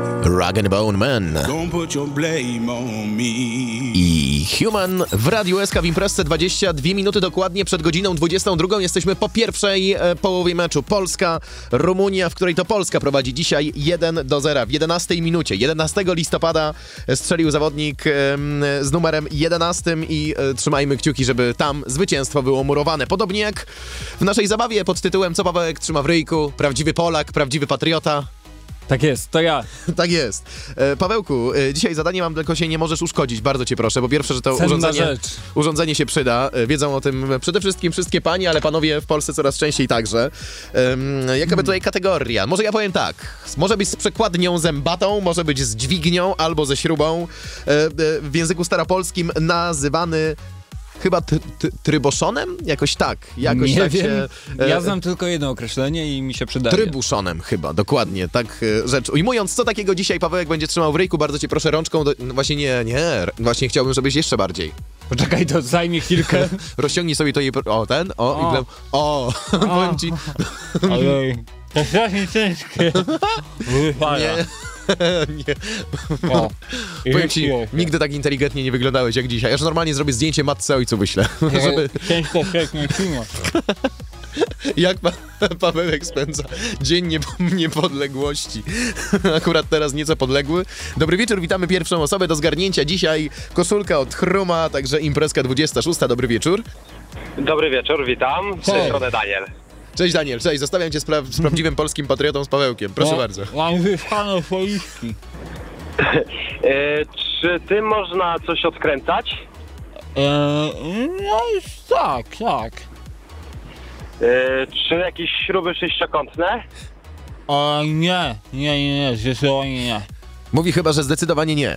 Rag and Bone Man i Human w Radiu SK w imprezce 22 minuty dokładnie przed godziną 22. Jesteśmy po pierwszej połowie meczu. Polska-Rumunia, w której to Polska prowadzi dzisiaj 1-0 w 11 minucie. 11 listopada strzelił zawodnik z numerem 11 i trzymajmy kciuki, żeby tam zwycięstwo było murowane. Podobnie jak w naszej zabawie pod tytułem Co Pawełek trzyma w ryjku? Prawdziwy Polak, prawdziwy patriota. Tak jest, to ja. Tak jest. Pawełku, dzisiaj zadanie mam, tylko się nie możesz uszkodzić, bardzo cię proszę. Po pierwsze, że to urządzenie się przyda. Wiedzą o tym przede wszystkim wszystkie panie, ale panowie w Polsce coraz częściej także. Jaka by tutaj kategoria? Może ja powiem tak. Może być z przekładnią zębatą, może być z dźwignią albo ze śrubą. W języku staropolskim nazywany chyba tryboszonem? Jakoś tak. Nie tak wiem. Ja znam tylko jedno określenie i mi się przydaje. Trybuszonem chyba, dokładnie. Tak rzecz ujmując, co takiego dzisiaj Pawełek będzie trzymał w ryjku? Bardzo cię proszę rączką. Właśnie nie. Właśnie chciałbym, żebyś jeszcze bardziej. Poczekaj, to zajmie chwilkę. Rozciągnij sobie to i... Powiem ci... Ojej, to strasznie ciężkie. Nie. Powiem ci, nigdy tak inteligentnie nie wyglądałeś jak dzisiaj. Aż normalnie zrobię zdjęcie matce ojcu wyślę. Ciężko Jak Pawełek spędza dzień niepodległości. Akurat teraz nieco podległy. Dobry wieczór, witamy pierwszą osobę do zgarnięcia. Dzisiaj koszulka od Chroma, także imprezka 26. Dobry wieczór. Dobry wieczór, witam. Z tej strony Daniel. Cześć Daniel, cześć. Zostawiam cię z prawdziwym polskim patriotą, z Pawełkiem. Proszę bardzo. Mam wyschane policzki. Czy tym można coś odkręcać? No tak. Czy jakieś śruby sześciokątne? Nie, zdecydowanie nie. Mówi chyba, że zdecydowanie nie.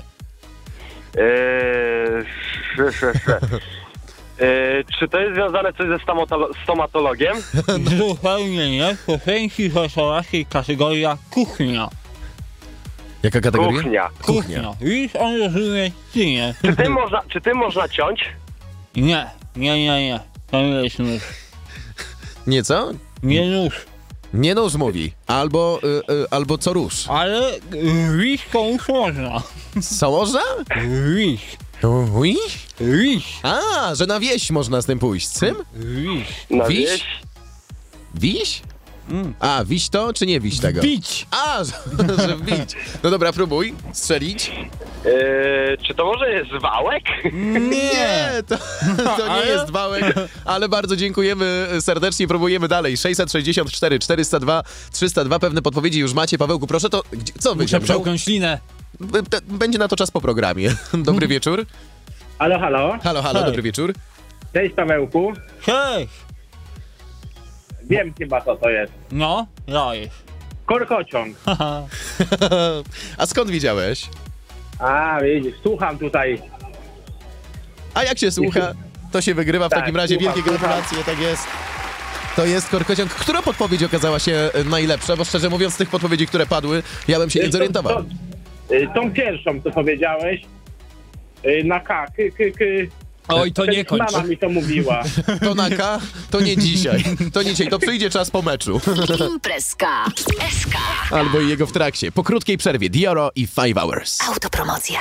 Czy to jest związane coś ze stomatologiem? Zupełnie nie. Proszę ci, kategoria kuchnia. Jaka kategoria? Kuchnia. Widzisz, on rozumie, czy nie. Czy tym można ciąć? Nie. To nie jest nóż. Nie co? Nie nóż. Nie nóż mówi. Albo co róż. Ale wiś komuś można. Co można? Wiś. Wiś? A, że na wieś można z tym pójść. Z czym? Wiś. Na Wiś? wieś? Wiś? A, wiś to, czy nie wiś tego? Bić. A, że wbić. No dobra, próbuj strzelić. Czy to może jest wałek? Nie, to nie jest wałek, ale bardzo dziękujemy serdecznie, próbujemy dalej. 664 402 302, pewne podpowiedzi już macie. Pawełku, proszę, to co wy? Muszę przełknąć ślinę. Będzie na to czas po programie. Dobry wieczór. Halo. Halo, Hej. dobry wieczór. Cześć Pawełku. Cześć. Wiem chyba co to jest. No, dajesz. Korkociąg. A skąd wiedziałeś? A, widzisz, słucham tutaj. A jak się słucha, to się wygrywa w Tak, takim razie. słucham, Wielkie gratulacje, tak jest. To jest korkociąg. Która podpowiedź okazała się najlepsza? Bo szczerze mówiąc, z tych podpowiedzi, które padły, ja bym się nie zorientował. Tą pierwszą, co powiedziałeś, na K, Oj, to nie kończ. Mama mi to mówiła. To na K, to nie dzisiaj. To przyjdzie czas po meczu. Imprezka SK. Albo i jego w trakcie. Po krótkiej przerwie Dioro i 5 Hours. Autopromocja.